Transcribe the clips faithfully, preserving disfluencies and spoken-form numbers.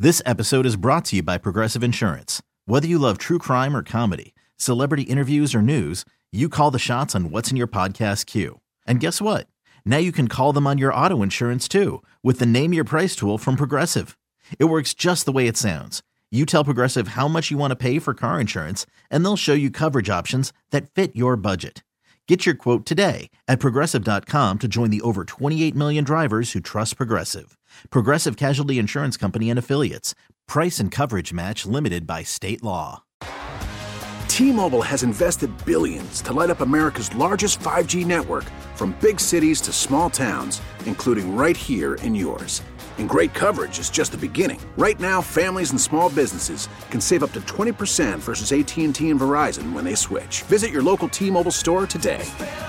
This episode is brought to you by Progressive Insurance. Whether you love true crime or comedy, celebrity interviews or news, you call the shots on what's in your podcast queue. And guess what? Now you can call them on your auto insurance too with the Name Your Price tool from Progressive. It works just the way it sounds. You tell Progressive how much you want to pay for car insurance, and they'll show you coverage options that fit your budget. Get your quote today at Progressive dot com to join the over twenty-eight million drivers who trust Progressive. Progressive Casualty Insurance Company and Affiliates. Price and coverage match limited by state law. T-Mobile has invested billions to light up America's largest five G network, from big cities to small towns, including right here in yours. And great coverage is just the beginning. Right now, families and small businesses can save up to twenty percent versus A T and T and Verizon when they switch. Visit your local T-Mobile store today.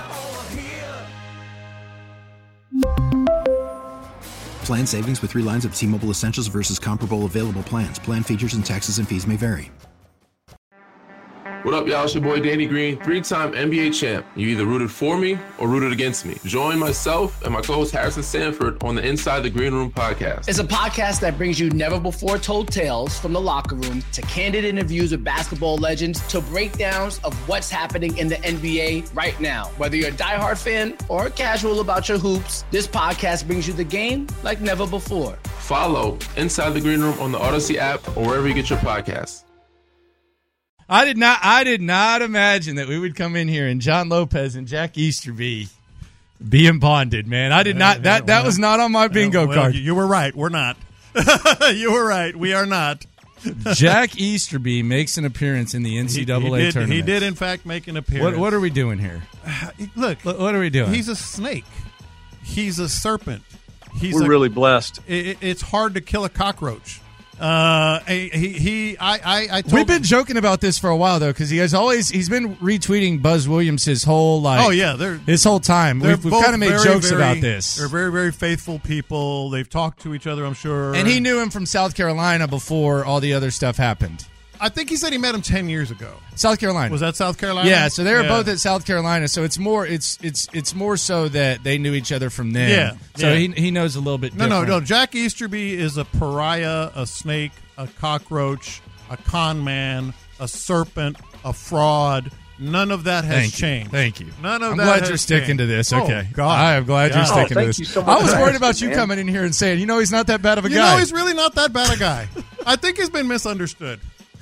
Plan savings with three lines of T-Mobile Essentials versus comparable available plans. Plan features and taxes and fees may vary. What up, y'all? It's your boy Danny Green, three-time N B A champ. You either rooted for me or rooted against me. Join myself and my co-host Harrison Sanford on the Inside the Green Room podcast. It's a podcast that brings you never-before-told tales from the locker room to candid interviews with basketball legends to breakdowns of what's happening in the N B A right now. Whether you're a diehard fan or casual about your hoops, this podcast brings you the game like never before. Follow Inside the Green Room on the Odyssey app or wherever you get your podcasts. I did not. I did not imagine that we would come in here and John Lopez and Jack Easterby being bonded. Man, I did not. That that was not on my bingo well, card. You were right. We're not. You were right. We are not. Jack Easterby makes an appearance in the N C double A he, he did, tournament. He did, in fact, make an appearance. What, what are we doing here? Look, what are we doing? He's a snake. He's a serpent. He's we're a, really blessed. It, it's hard to kill a cockroach. Uh, he, he, I, I, I told We've been him, joking about this for a while though, because he has always he's been retweeting Buzz Williams his whole like. Oh yeah, they're his whole time. We've, we've kind of made very, jokes very, about this. They're very, very faithful people. They've talked to each other, I'm sure. And he knew him from South Carolina before all the other stuff happened. I think he said he met him ten years ago. South Carolina. Was that South Carolina? Yeah, so they were yeah. both at South Carolina. So it's more it's it's it's more so that they knew each other from then. Yeah. So yeah. he he knows a little bit No, different. no, no. Jack Easterby is a pariah, a snake, a cockroach, a con man, a serpent, a fraud. None of that has Thank changed. You. Thank you. None of I'm that glad has you're sticking changed. to this. Okay. Oh, God. I am glad God. you're sticking oh, to this. You so much I was worried about you man. coming in here and saying, you know, he's not that bad of a you guy. You know, he's really not that bad a guy. I think he's been misunderstood.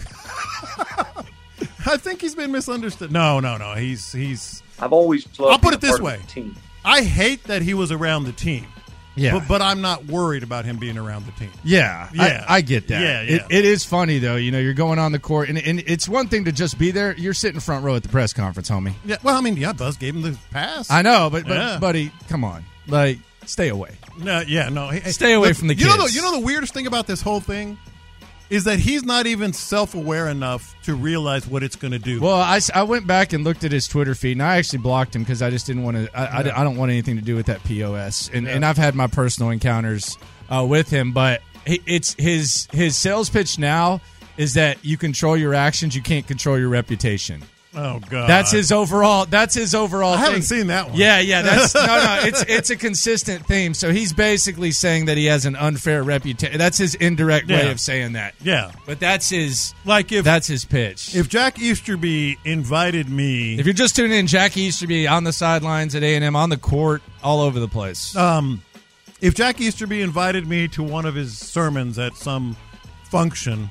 I think he's been misunderstood. No, no, no. He's he's. I've always loved I'll put it being a this part way. of the team. I hate that he was around the team. Yeah. But, but I'm not worried about him being around the team. Yeah, yeah. I, I get that. Yeah, yeah. It, it is funny, though. You know, you're going on the court, and, and it's one thing to just be there. You're sitting front row at the press conference, homie. Yeah, well, I mean, yeah, Buzz gave him the pass. I know, but, but Yeah. buddy, come on. Like, stay away. No, yeah, no. Hey, Stay away look, from the you know kids. the, you know the weirdest thing about this whole thing is that he's not even self-aware enough to realize what it's going to do. Well, I, I went back and looked at his Twitter feed, and I actually blocked him because I just didn't want to. I, Yeah. I, I don't want anything to do with that P O S. And, Yeah. and I've had my personal encounters uh, with him, but he, it's his his sales pitch now is that you control your actions, you can't control your reputation. Oh God, That's his overall. That's his overall. I thing. haven't seen that one. Yeah, yeah. That's no, no. It's it's a consistent theme. So he's basically saying that he has an unfair reputation. That's his indirect Yeah. way of saying that. Yeah, But that's his. like if That's his pitch. if Jack Easterby invited me, If you're just tuning in, Jack Easterby on the sidelines at A and M, on the court, all over the place. um, if Jack Easterby invited me to one of his sermons at some function,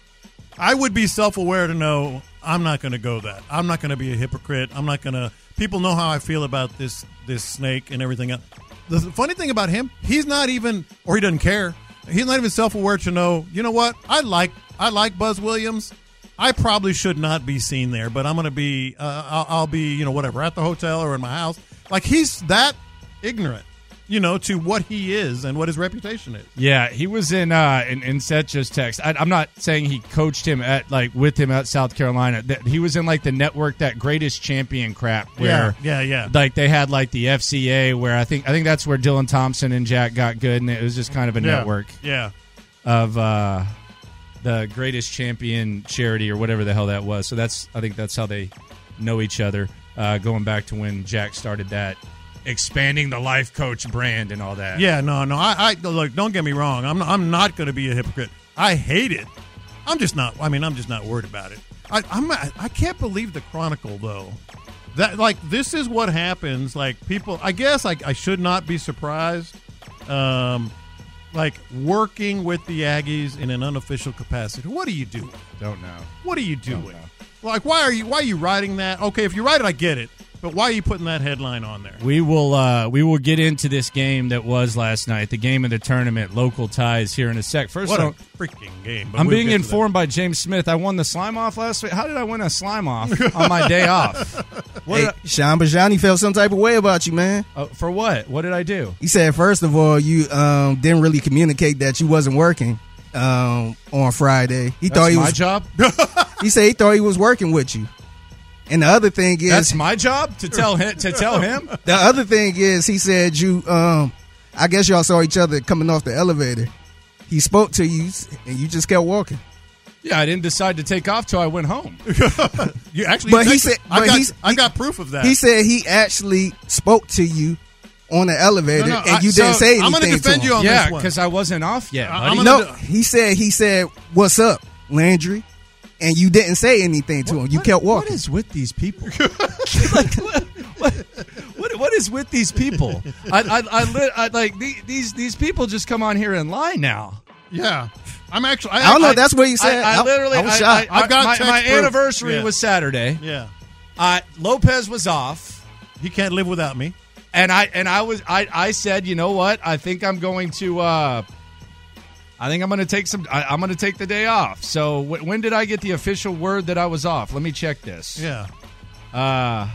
I would be self-aware to know I'm not going to go that. I'm not going to be a hypocrite. I'm not going to. People know how I feel about this this snake and everything else. The funny thing about him, he's not even, or he doesn't care. He's not even self-aware to know. You know what? I like I like Buzz Williams. I probably should not be seen there, but I'm going to be. Uh, I'll, I'll be, you know, whatever, at the hotel or in my house. Like, he's that ignorant, you know, to what he is and what his reputation is. Yeah, he was in uh, in, in Seth just text. I, I'm not saying he coached him at like with him at South Carolina. That he was in like the network, that Greatest Champion crap. Where, yeah, yeah, yeah. Like they had like the F C A, where I think I think that's where Dylan Thompson and Jack got good, and it was just kind of a yeah. network Yeah. of uh, the Greatest Champion charity or whatever the hell that was. So that's I think that's how they know each other. Uh, going back to when Jack started that. Expanding the Life Coach brand and all that. Yeah, no, no. I, I look. Don't get me wrong. I'm, I'm not going to be a hypocrite. I hate it. I'm just not. I mean, I'm just not worried about it. I, I'm. I can't believe the Chronicle though. That like this is what happens. Like people. I guess I, I should not be surprised. Um, like working with the Aggies in an unofficial capacity. What are you doing? Don't know. What are you doing? Like, why are you why are you writing that? Okay, if you write it, I get it. But why are you putting that headline on there? We will uh, we will get into this game that was last night, the game of the tournament, local ties here in a sec. First, what a don't, freaking game! But I'm we'll being get to informed by James Smith. I won the slime off last week. How did I win a slime off on my day off? What Hey, did Sean Bajani felt some type of way about you, man. I, uh, for what? What did I do? He said, first of all, you um, didn't really communicate that you wasn't working um, on Friday. He That's thought he my was. job. He said he thought he was working with you. And the other thing is, That's my job to tell him. To tell him. the other thing is, he said you. Um, I guess y'all saw each other coming off the elevator. He spoke to you, and you just kept walking. Yeah, I didn't decide to take off till I went home. You actually, But he text- said- I but got, he's- I he- got proof of that. He said he actually spoke to you on the elevator, No, no, and I- you didn't so say anything. I'm gonna defend to you him. on Yeah, this one. because I wasn't off yet. I- buddy. I'm gonna No, do- he said he said, "What's up, Landry?" And you didn't say anything to him. You What- kept What walking. is with these people? like, what, what, what, what is with these people? I, I, I, li- I like the- these these people just come on here and lie now. yeah, I'm actually. I don't know. That's what you said. I, I literally, I was I, shocked. I, I've got my, text my proof. anniversary Yeah. was Saturday. yeah. Uh, Lopez was off, He can't live without me. and I and I was I, I said, you know what? I think I'm going to. Uh, I think I'm going to take some. I, I'm going to take the day off. So w- when did I get the official word that I was off? Let me check this. Yeah. Uh,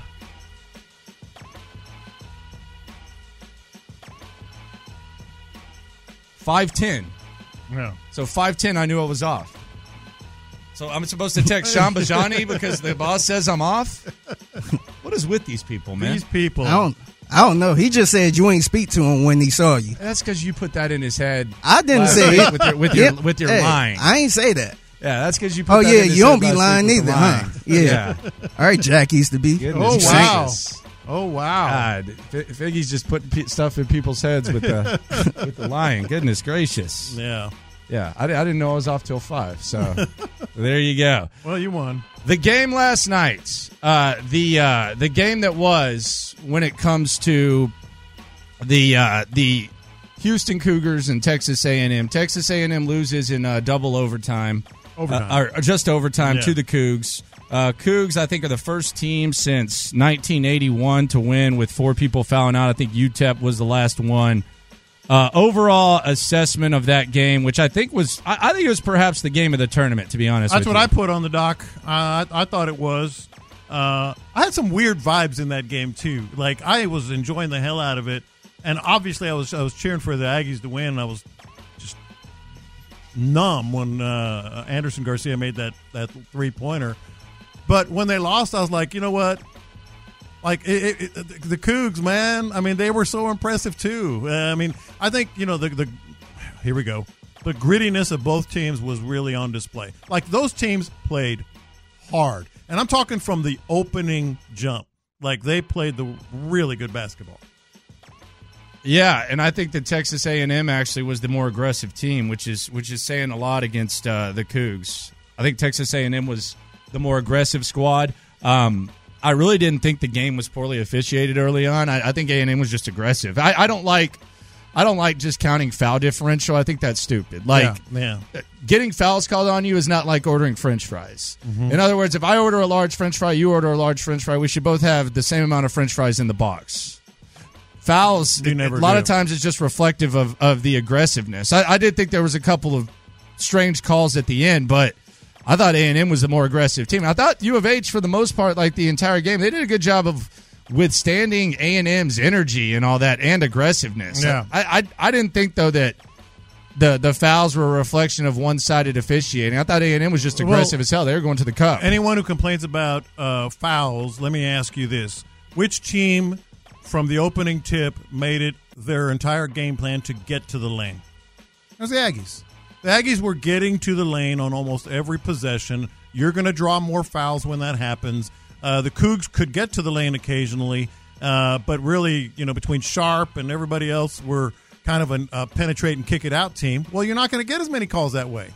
five ten. Yeah. So five ten, I knew I was off. So I'm supposed to text Sean Bajani because the boss says I'm off? What is with these people, man? These people. I don't. I don't know. He just said you ain't speak to him when he saw you. That's because you put that in his head. I didn't last say week it. with your with your, Yeah. with your Hey, lying. I ain't say that. Yeah, that's because you. Put Oh that yeah, in his you head don't be last lying week with either, the lying. huh? Yeah. All right, Jack Easterby. Oh Goodness wow. gracious. Oh wow. God, F- Figgy's just putting pe- stuff in people's heads with the with the lying. Goodness gracious. Yeah. Yeah, I, di- I didn't know I was off till five. So there you go. Well, you won. The game last night, uh, the uh, the game that was when it comes to the uh, the Houston Cougars and Texas A and M. Texas A and M loses in uh, double overtime, Overtime. uh, or just overtime Yeah. to the Cougs. Uh, Cougs, I think, are the first team since nineteen eighty-one to win with four people fouling out. I think U T E P was the last one. Uh, overall assessment of that game, which I think was, I, I think it was perhaps the game of the tournament, to be honest. That's with what you. I put on the doc. Uh, I, I thought it was. Uh, I had some weird vibes in that game too. Like I was enjoying the hell out of it, and obviously I was I was cheering for the Aggies to win. And I was just numb when uh, Anderson Garcia made that that three pointer. But when they lost, I was like, you know what? Like it, it, it, the Cougs, man. I mean, they were so impressive too. Uh, I mean, I think you know the the. Here we go. The grittiness of both teams was really on display. Like those teams played hard, and I'm talking from the opening jump. Like they played the really good basketball. Yeah, and I think that Texas A and M actually was the more aggressive team, which is which is saying a lot against uh, the Cougs. I think Texas A and M was the more aggressive squad. Um, I really didn't think the game was poorly officiated early on. I, I think A and M was just aggressive. I, I don't like I don't like just counting foul differential. I think that's stupid. Like yeah, yeah. getting fouls called on you is not like ordering French fries. Mm-hmm. In other words, if I order a large French fry, you order a large French fry, we should both have the same amount of French fries in the box. Fouls, You never a lot do. of times it's just reflective of, of the aggressiveness. I, I did think there was a couple of strange calls at the end, but I thought A and M was the more aggressive team. I thought U of H, for the most part, like the entire game, they did a good job of withstanding A and M's energy and all that and aggressiveness. Yeah. I, I I didn't think, though, that the the fouls were a reflection of one-sided officiating. I thought A and M was just aggressive Well, as hell. They were going to the cup. Anyone who complains about uh, fouls, let me ask you this: which team from the opening tip made it their entire game plan to get to the lane? It was the Aggies. The Aggies were getting to the lane on almost every possession. You're going to draw more fouls when that happens. Uh, the Cougs could get to the lane occasionally, uh, but really, you know, between Sharp and everybody else, we're kind of a uh, penetrate and kick it out team. Well, you're not going to get as many calls that way.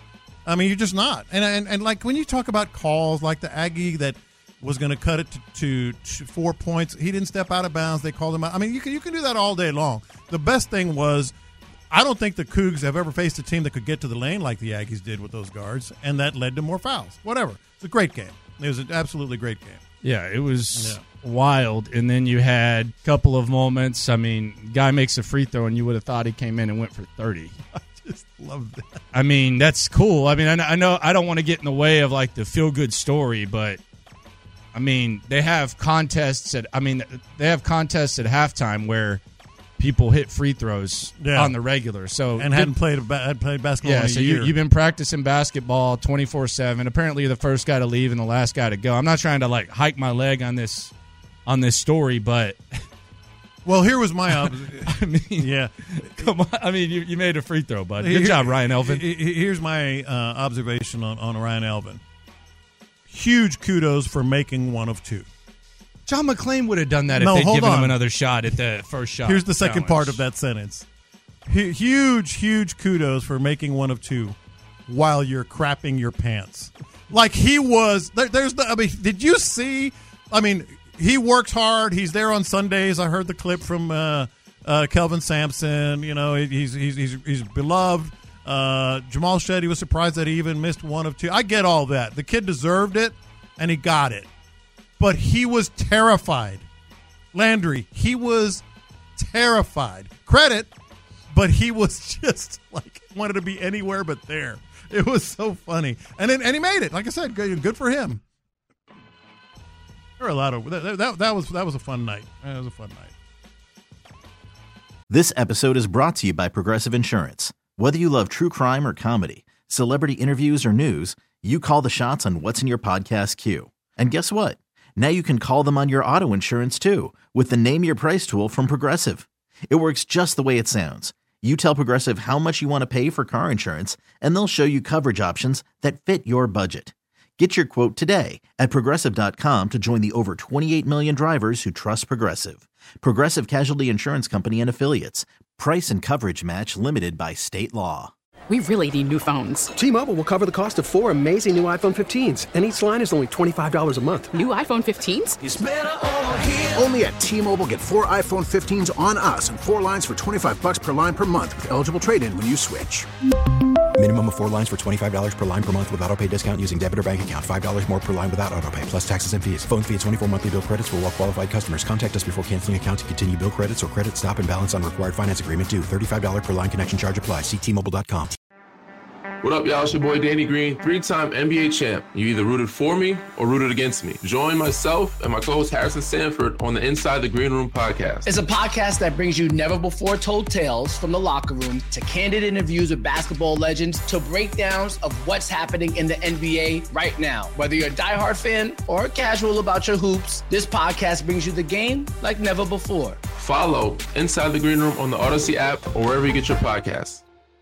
I mean, you're just not. And and, and like when you talk about calls, like the Aggie that was going to cut it to, to, to four points, he didn't step out of bounds. They called him out. I mean, you can you can do that all day long. The best thing was, I don't think the Cougs have ever faced a team that could get to the lane like the Aggies did with those guards, and that led to more fouls. Whatever. It's a great game. It was an absolutely great game. Yeah, it was Yeah. wild. And then you had a couple of moments. I mean, guy makes a free throw, and you would have thought he came in and went for thirty. I just love that. I mean, that's cool. I mean, I know I, know, I don't want to get in the way of, like, the feel-good story, but, I mean, they have contests at – I mean, they have contests at halftime where people hit free throws Yeah. on the regular. So And hadn't played, a, had played basketball Yeah, in a so year. you, you've been practicing basketball twenty-four seven. Apparently, you're the first guy to leave and the last guy to go. I'm not trying to, like, hike my leg on this on this story, but Well, here was my observation. I mean, yeah. come on. I mean, you, you made a free throw, bud. Good job, Ryan Elvin. Here's my uh, observation on, on Ryan Elvin. Huge kudos for making one of two. John McClain would have done that No, if they'd hold given on. him another shot at the first shot. Here's the second challenge. part of that sentence. Hu- Huge, huge kudos for making one of two while you're crapping your pants. Like he was, there, there's the, I mean, did you see, I mean, he works hard. He's there on Sundays. I heard the clip from uh, uh, Kelvin Sampson. You know, he's, he's, he's, he's beloved. Uh, Jamal Shetty was surprised that he even missed one of two. I get all that. The kid deserved it, and he got it. But he was terrified. Landry, he was terrified. Credit, but he was just like wanted to be anywhere but there. It was so funny. And then, and he made it. Like I said, good, good for him. There were a lot of that, that, that was that was a fun night. That was a fun night. This episode is brought to you by Progressive Insurance. Whether you love true crime or comedy, celebrity interviews or news, you call the shots on what's in your podcast queue. And guess what? Now you can call them on your auto insurance too with the Name Your Price tool from Progressive. It works just the way it sounds. You tell Progressive how much you want to pay for car insurance, and they'll show you coverage options that fit your budget. Get your quote today at Progressive dot com to join the over twenty-eight million drivers who trust Progressive. Progressive Casualty Insurance Company and Affiliates. Price and coverage match limited by state law. We really need new phones. T-Mobile will cover the cost of four amazing new iPhone fifteens, and each line is only twenty-five dollars a month. New iPhone fifteens? It's better over here. Only at T-Mobile, get four iPhone fifteens on us and four lines for twenty-five bucks per line per month with eligible trade-in when you switch. Minimum of four lines for twenty-five dollars per line per month with autopay discount using debit or bank account. five dollars more per line without autopay, plus taxes and fees. Phone fee at twenty-four monthly bill credits for well-qualified customers. Contact us before canceling account to continue bill credits or credit stop and balance on required finance agreement due. thirty-five dollars per line connection charge applies. See T Mobile dot com. What up, y'all? It's your boy Danny Green, three-time N B A champ. You either rooted for me or rooted against me. Join myself and my co-host Harrison Sanford on the Inside the Green Room podcast. It's a podcast that brings you never-before-told tales from the locker room to candid interviews with basketball legends to breakdowns of what's happening in the N B A right now. Whether you're a diehard fan or casual about your hoops, this podcast brings you the game like never before. Follow Inside the Green Room on the Odyssey app or wherever you get your podcasts.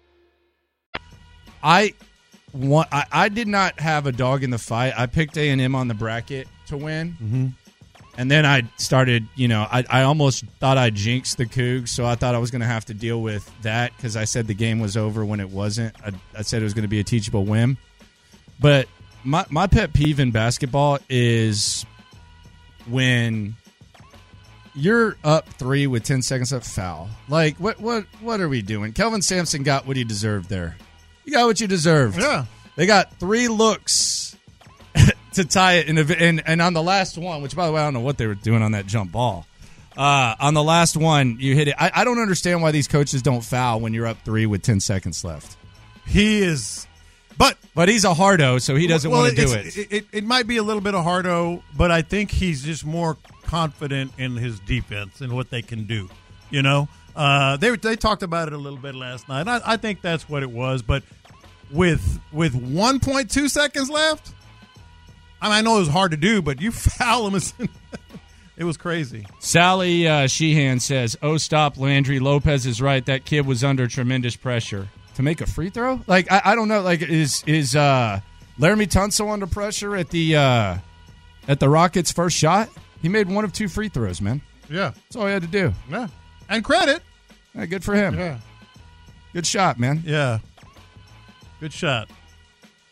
I want. I, I did not have a dog in the fight. I picked A and M on the bracket to win, Mm-hmm. and then I started. You know, I, I almost thought I jinxed the Cougs, so I thought I was going to have to deal with that because I said the game was over when it wasn't. I, I said it was going to be a teachable whim. But my my pet peeve in basketball is when you're up three with ten seconds left, foul. Like what what what are we doing? Kelvin Sampson got what he deserved there. You got what you deserved. Yeah. They got three looks to tie it. In a, and, and on the last one, which, by the way, I don't know what they were doing on that jump ball. Uh, on the last one, you hit it. I, I don't understand why these coaches don't foul when you're up three with ten seconds left. He is, but But he's a hardo, so he doesn't well, want to do it's- it. It, it. It might be a little bit of hardo, but I think he's just more confident in his defense and what they can do. You know, uh, they they talked about it a little bit last night. I, I think that's what it was. But with with one point two seconds left, I mean, I know it was hard to do, but you foul him. It was crazy. Sally uh, Sheehan says, "Oh, stop, Landry. Lopez is right. That kid was under tremendous pressure to make a free throw. Like I, I don't know. Like is is uh, Laramie Tunsil under pressure at the uh, at the Rockets' first shot? He made one of two free throws. Man, Yeah, that's all he had to do. yeah, and credit. Yeah, good for him. Yeah, Good shot, man. yeah, good shot.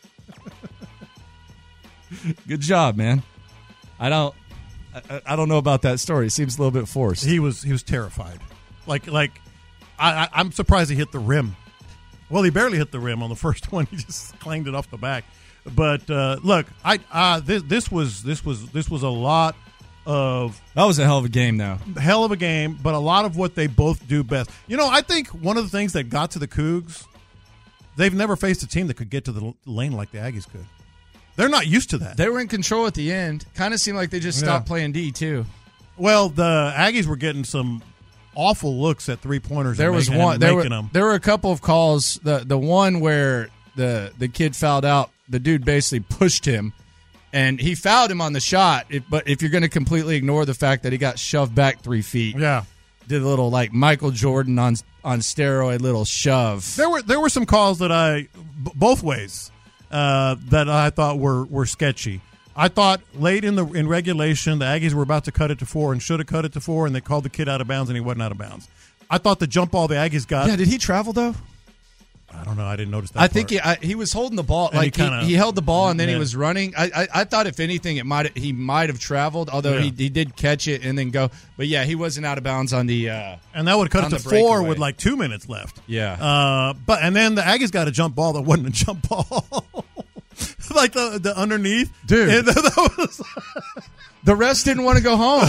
Good job, man. I don't, I, I don't know about that story. It seems a little bit forced. He was he was terrified. Like like, I, I I'm surprised he hit the rim. Well, he barely hit the rim on the first one. He just clanged it off the back. But uh, look, I uh, this this was this was this was a lot of that was a hell of a game, though. Hell of a game, but a lot of what they both do best. You know, I think one of the things that got to the Cougs, they've never faced a team that could get to the lane like the Aggies could. They're not used to that. They were in control at the end. Kind of seemed like they just stopped Yeah. playing D, too. Well, the Aggies were getting some awful looks at three-pointers. There and was making, one. and There making were, them. there were a couple of calls. The the one where the the kid fouled out, the dude basically pushed him, and he fouled him on the shot. If, but if you're going to completely ignore the fact that he got shoved back three feet, yeah, did a little like Michael Jordan on on steroid little shove. There were there were some calls that I b- both ways uh, that I thought were, were sketchy. I thought late in the in regulation the Aggies were about to cut it to four and should have cut it to four, and they called the kid out of bounds and he wasn't out of bounds. I thought the jump ball the Aggies got. Yeah, did he travel though? I don't know. I didn't notice that. I part. think he I, he was holding the ball. And Like he he, kinda- he held the ball and then yeah. he was running. I, I I thought if anything, it might he might have traveled. Although Yeah. he he did catch it and then go. But yeah, he wasn't out of bounds on the. Uh, and that would have cut on it to the four breakaway. with like two minutes left. Yeah. Uh, but and then the Aggies got a jump ball that wasn't a jump ball. Like the the underneath, dude. And that was, the refs didn't want to go home.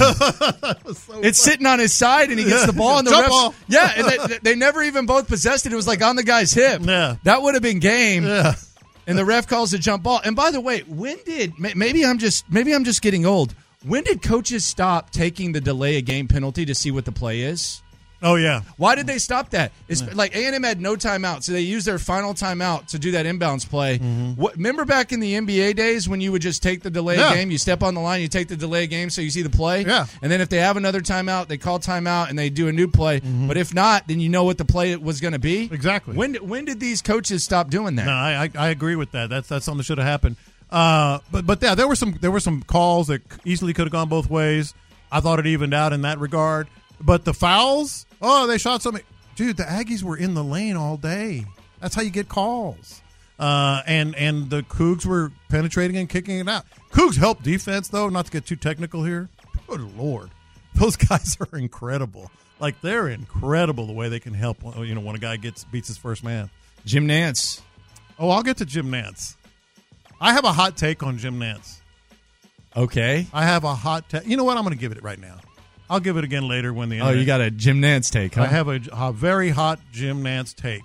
so It's sitting on his side, and he gets the ball, and the Jump refs, ball. yeah, and they, they never even both possessed it. It was like on the guy's hip. Yeah, that would have been game. Yeah, and the ref calls a jump ball. And by the way, when did may- maybe I'm just maybe I'm just getting old? When did coaches stop taking the delay a game penalty to see what the play is? Oh yeah. Why did they stop that? It's like A and M had no timeout, so they used their final timeout to do that inbounds play. Mm-hmm. What, remember back in the N B A days when you would just take the delay Yeah. game, you step on the line, you take the delay game, so you see the play. Yeah. And then if they have another timeout, they call timeout and they do a new play. Mm-hmm. But if not, then you know what the play was going to be. Exactly. When when did these coaches stop doing that? No, I I, I agree with that. That's that's something that should have happened. Uh, but but yeah, there were some there were some calls that easily could have gone both ways. I thought it evened out in that regard. But the fouls, oh, they shot something. Dude, the Aggies were in the lane all day. That's how you get calls. Uh, and and the Cougs were penetrating and kicking it out. Cougs help defense, though, not to get too technical here. Good Lord. Those guys are incredible. Like, they're incredible the way they can help, you know, when a guy gets beats his first man. Jim Nance. Oh, I'll get to Jim Nance. I have a hot take on Jim Nance. Okay. I have a hot take. You know what? I'm going to give it right now. I'll give it again later when the Oh, you got a Jim Nance take, huh? I have a, a very hot Jim Nance take.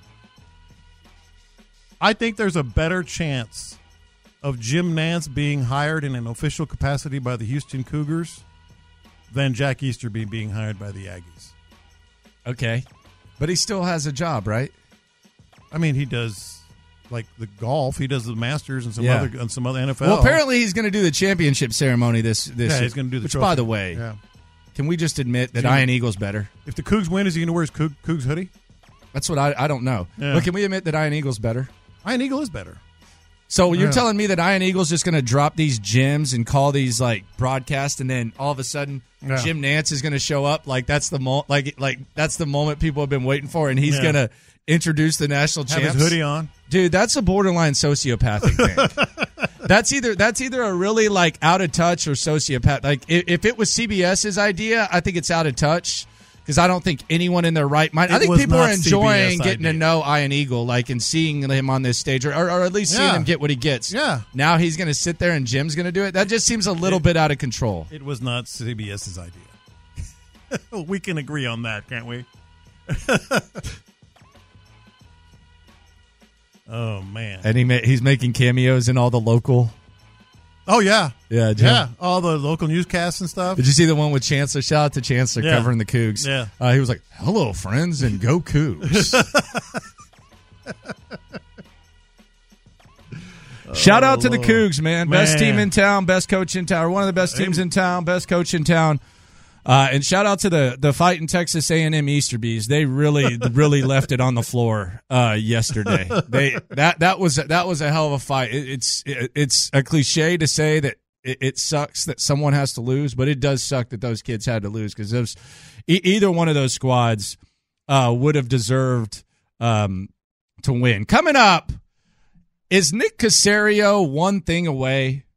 I think there's a better chance of Jim Nance being hired in an official capacity by the Houston Cougars than Jack Easterby being hired by the Aggies. Okay. But he still has a job, right? I mean, he does like the golf. He does the Masters and some Yeah. other and some other N F L. Well, apparently he's going to do the championship ceremony this this Yeah, year. he's gonna do the Which, trophy. by the way, Yeah. can we just admit that Is he gonna- Iron Eagle's better? If the Cougs win, is he going to wear his Coug, Cougs hoodie? That's what I I don't know. Yeah. But can we admit that Iron Eagle's better? Iron Eagle is better. So you're Yeah. telling me that Iron Eagle's just going to drop these gems and call these like broadcast, and then all of a sudden Yeah. Jim Nance is going to show up like that's the mo- like like that's the moment people have been waiting for, and he's Yeah. going to introduce the national Have champs. his hoodie on. Dude, that's a borderline sociopathic thing. That's either that's either a really like out of touch or sociopath. Like if, if it was C B S's idea, I think it's out of touch because I don't think anyone in their right mind. I It think was people are not C B S enjoying getting to idea. know Iron Eagle, like and seeing him on this stage, or, or, or at least seeing Yeah. him get what he gets. Yeah. Now he's going to sit there and Jim's going to do it. That just seems a little It- bit out of control. It was not CBS's idea. We can agree on that, can't we? Oh man! And he ma- he's making cameos in all the local. Oh yeah, Yeah, Jim. yeah. All the local newscasts and stuff. Did you see the one with Chancellor? Shout out to Chancellor Yeah. covering the Cougs. Yeah. Uh, he was like, "Hello, friends, and go Cougs." Shout out to the Lord. Cougs, man. Best Man. team in town, best coach in town, or one of the best teams in town, best coach in town. Uh, and shout out to the the fighting Texas A and M Easterbees. They really, really left it on the floor uh, yesterday. They that that was that was a hell of a fight. It, it's it, it's a cliche to say that it, it sucks that someone has to lose, but it does suck that those kids had to lose because those e- either one of those squads uh, would have deserved um, to win. Coming up, is Nick Caserio one thing away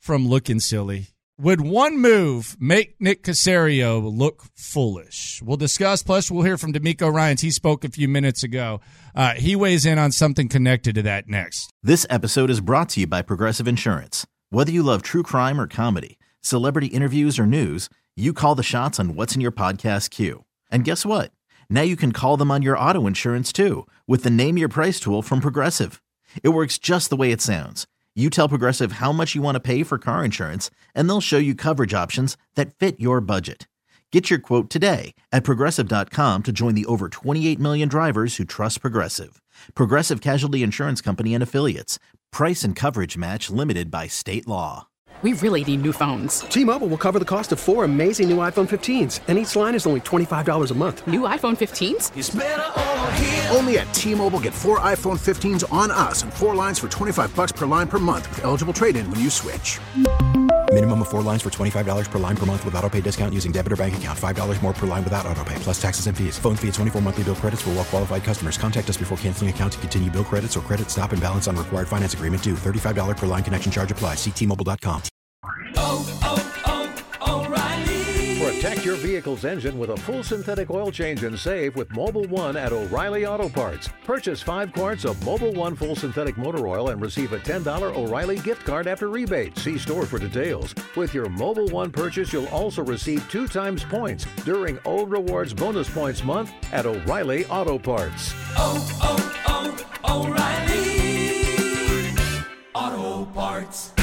from looking silly? Would one move make Nick Caserio look foolish? We'll discuss. Plus, we'll hear from D'Amico Ryans. He spoke a few minutes ago. Uh, he weighs in on something connected to that next. This episode is brought to you by Progressive Insurance. Whether you love true crime or comedy, celebrity interviews or news, you call the shots on what's in your podcast queue. And guess what? Now you can call them on your auto insurance too with the Name Your Price tool from Progressive. It works just the way it sounds. You tell Progressive how much you want to pay for car insurance, and they'll show you coverage options that fit your budget. Get your quote today at Progressive dot com to join the over twenty-eight million drivers who trust Progressive. Progressive Casualty Insurance Company and Affiliates. Price and coverage match limited by state law. We really need new phones. T-Mobile will cover the cost of four amazing new iPhone fifteens, and each line is only twenty-five dollars a month. New iPhone fifteens? It's better over here. Only at T-Mobile, get four iPhone fifteens on us and four lines for twenty-five bucks per line per month with eligible trade-in when you switch. Minimum of four lines for twenty-five dollars per line per month with autopay discount using debit or bank account. five dollars more per line without autopay, plus taxes and fees. Phone fee at twenty-four monthly bill credits for well-qualified customers. Contact us before canceling account to continue bill credits or credit stop and balance on required finance agreement due. thirty-five dollars per line connection charge applies. See T Mobile dot com. Oh, oh, oh, O'Reilly. Protect your vehicle's engine with a full synthetic oil change and save with Mobil one at O'Reilly Auto Parts. Purchase five quarts of Mobil one full synthetic motor oil and receive a ten dollars O'Reilly gift card after rebate. See store for details. With your Mobil one purchase, you'll also receive two times points during O Rewards Bonus Points Month at O'Reilly Auto Parts. Oh, oh, oh, O'Reilly Auto Parts.